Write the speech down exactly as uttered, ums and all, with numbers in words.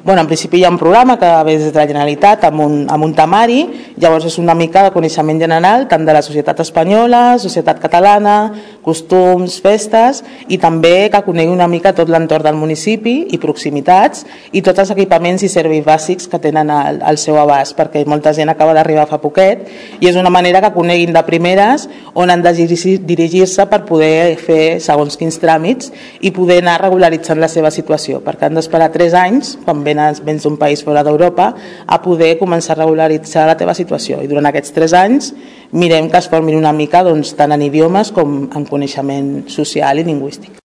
Bueno, en principi hi ha un programa que ve des de la Generalitat amb un, amb un temari, llavors és una mica de coneixement general tant de la societat espanyola, societat catalana, costums, festes, i també que conegui una mica tot l'entorn del municipi i proximitats i tots els equipaments i serveis bàsics que tenen al, al seu abast, perquè molta gent acaba d'arribar fa poquet i és una manera que coneguin de primeres on han de dirigir-se per poder fer segons quins tràmits i poder anar regularitzant la seva situació, perquè han d'esperar tres anys, quan vens d'un país fora d'Europa, a poder començar a regularitzar la teva situació. I durant aquests tres anys mirem que es formin una mica doncs, tant en idiomes com en coneixement social i lingüístic.